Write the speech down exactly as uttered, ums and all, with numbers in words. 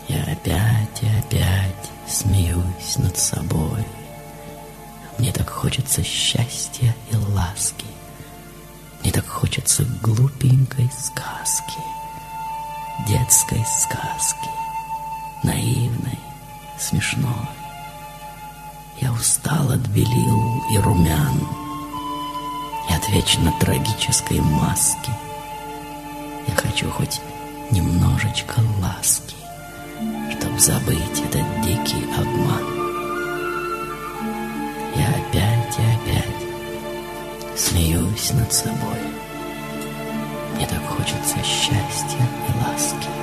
Я опять и опять смеюсь над собой. Мне так хочется счастья и ласки. Мне так хочется глупенькой сказки, детской сказки, наивной, смешной. Я устал от белил и румян и от вечно трагической маски. Я хочу хоть немножечко ласки, чтоб забыть этот дикий обман. Я опять и опять смеюсь над собой. Мне так хочется счастья и ласки.